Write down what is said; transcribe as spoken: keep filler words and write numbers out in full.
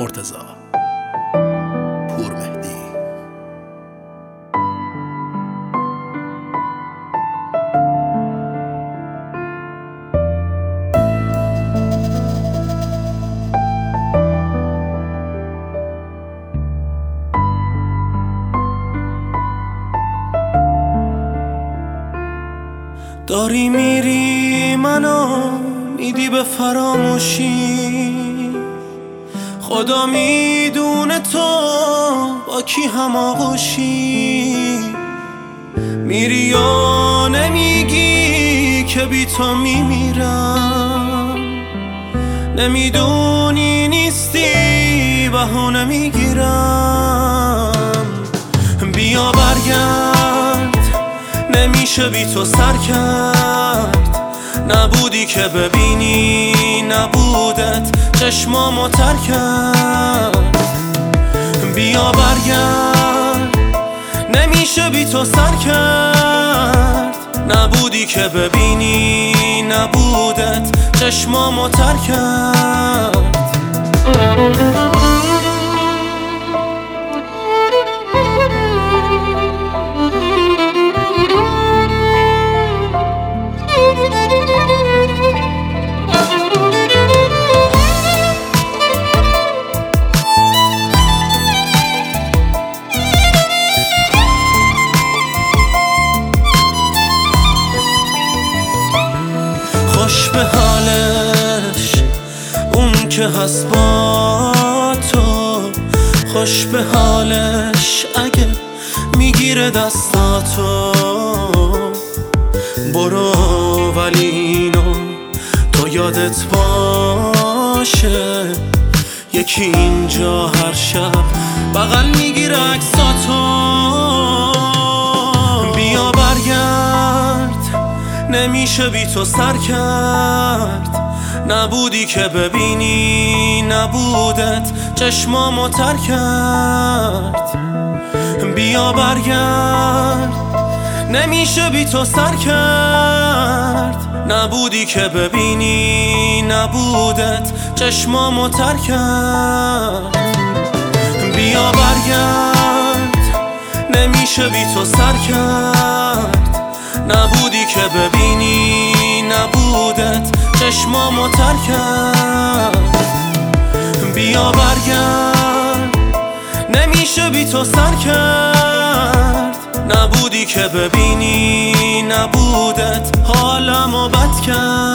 مرتضی پورمهدی. داری میری منو میدی به فراموشی، خدا میدونه تو با کی هماغوشی. میری یا نمیگی که بی تو میمیرم، نمیدونی نیستی بهونه میگیرم. بیا برگرد نمیشه بی تو سر کرد، نبودی که ببینی نبودت چشمامو تر کرد. بیا برگرد نمیشه بی تو سر کرد، نبودی که ببینی نبودت چشمامو تر کرد. خوش به حالش اون که هست با تو، خوش به حالش اگه میگیره دستاتو. برو ولی اینو تو یادت باشه، یکی اینجا هر شب بغل میگیره عکساتو. بیا برگرد نمیشه بی تو سر کرد، نبودی که ببینی نبودت چشمامو تر کرد. بیا برگرد نمیشه بی تو سر کرد، نبودی که ببینی نبودت چشمامو تر کرد. بیا برگرد نمیشه بی تو سر کرد، نبودی که ببینی نبودت چشمامو تر کرد. بیا برگرد نمیشه بی تو سر کرد، نبودی که ببینی نبودت حالمو بد کرد.